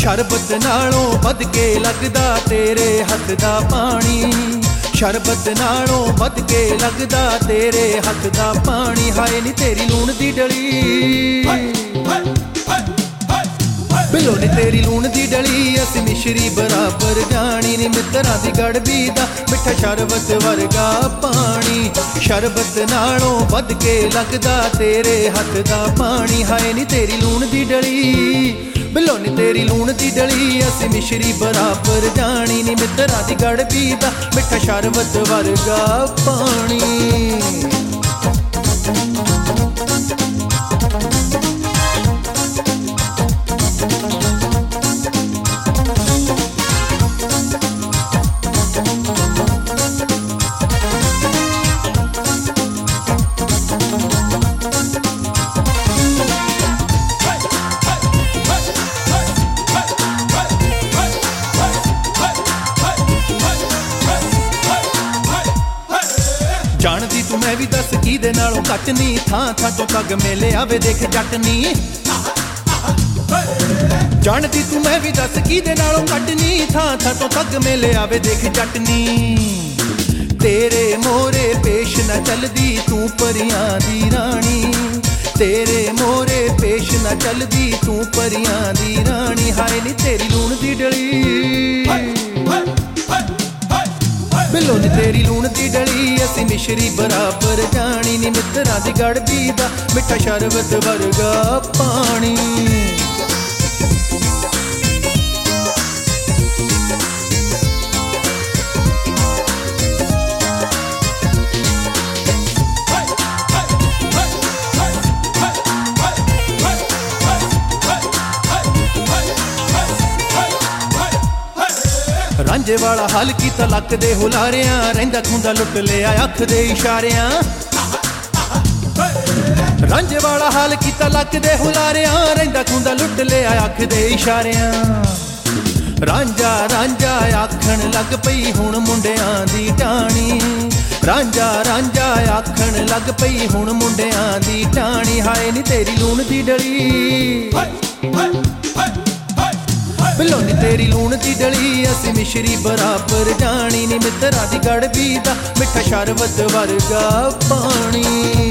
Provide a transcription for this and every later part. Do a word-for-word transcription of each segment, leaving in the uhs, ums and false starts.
शरबत नालों वध के लगदा तेरे हथ दा पानी, शरबत नालों वध के लगदा तेरे हथ दा पानी। हाय नी तेरी लूण दी डली, बिलो नी तेरी लूण दी डली, असी मिश्री बराबर जानी नी मित्तरां दी गड़बी दा मिठा शरबत वर्गा पानी। शरबत नालों वध के लगदा तेरे हथ दा पानी। हाय नी तेरी लूण दी डली, बिलो नी तेरी लूण दी डली, असी मिश्री बराबर जानी नी मित्तरां दी गड़बी दा मिठा शरबत वर्गा पानी। जानदी तू मैं भी दस की दे नालों घट नी, थां थां तो तग मेले आवे देख जट नी। जानदी तू मैं भी दस की दे नालों घट नी, थां थां तो तग मेले आवे देख जट नी। तेरे मोरे पेश न चलदी तू परियां दी रानी, तेरे मोरे पेश न चलदी तू परियां दी रानी। हाय नी तेरी लूण दी डली, बिलो नी तेरी लूण दी डली, असी मिश्री बराबर जानी नी मित्तरां दी गड़बी दा मिठा शरबत वर्गा पानी। रांझे वाला हल कीता लक दे हुलारियां, रहिंदा खुंदा लुट लिया अख दे इशारियां। रांझे वाला हल कीता लक दे हुलारियां, रहिंदा खुंदा लुट लिया अख दे इशारियां। रांझा रांझा आखण लग पई हुण मुंडियां दी टाणी, रांझा रांझा आखण लग पई हुण मुंडियां दी टाणी। हाय नी तेरी लूण दी डली, बिलो नी तेरी लूण दी डली, असी मिश्री बराबर जानी नी मित्तरां दी गड़बी दा मिठा शरबत वर्गा पानी।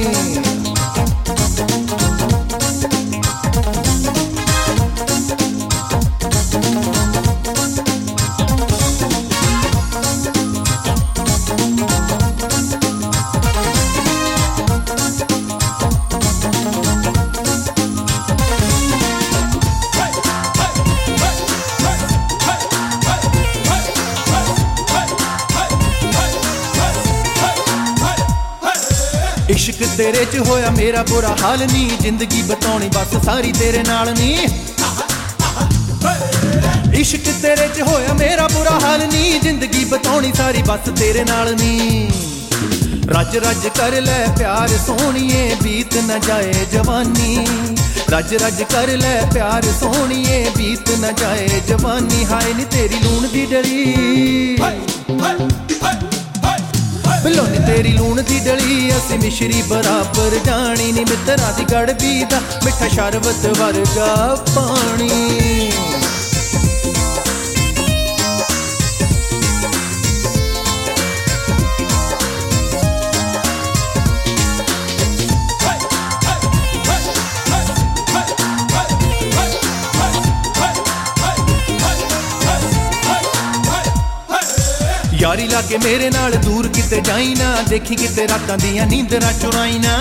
इश्क तेरे च होया मेरा बुरा हाल नी, जिंदगी बताउणी बस सारी तेरे नाल नी। इश्क तेरे च होया मेरा बुरा हाल नी, जिंदगी बताउणी सारी बस तेरे नाल नी। रज रज कर ले प्यार सोहणीए बीत न जाए जवानी, रज रज कर ले प्यार सोहणीए बीत न जाए जवानी। हाय नी तेरी लूण दी डली, बिलो नी तेरी लूण दी डली, असी मिश्री बराबर जानी नी मित्तरां दी गड़बी दा मिठा शरबत वर्गा पानी। यारी लाके मेरे नाल दूर किते जाई ना, देखी किते रातां दियां नींदरां चुराई ना।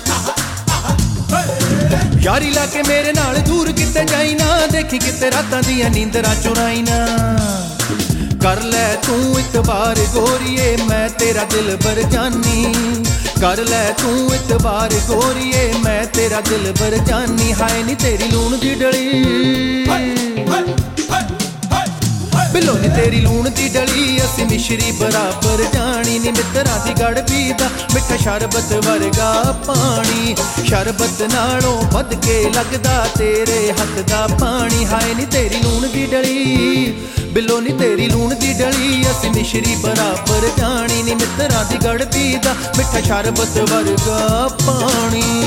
यारी लाके मेरे नाल दूर किते जाई ना, देखी किते रातां दियां नींदरां चुराई ना। कर ले तू इतबार गोरिए मैं तेरा दिल बर जानी, कर ले तू इतबार गोरिए मैं तेरा दिल बर जानी। हाय नी तेरी लूण दी डली, बिलो नी तेरी लूण दी डली, असी मिश्री बराबर जानी नी मित्तरां दी गड़बी दा मिठा शरबत वर्गा पानी। शरबत नालों वध के लगदा तेरे हथ दा पानी। हाय नी तेरी लूण दी डली, बिलो नी तेरी लूण दी डली, असी मिश्री बराबर जानी नी मित्तरां दी गड़बी दा मिठा शरबत वर्गा पानी।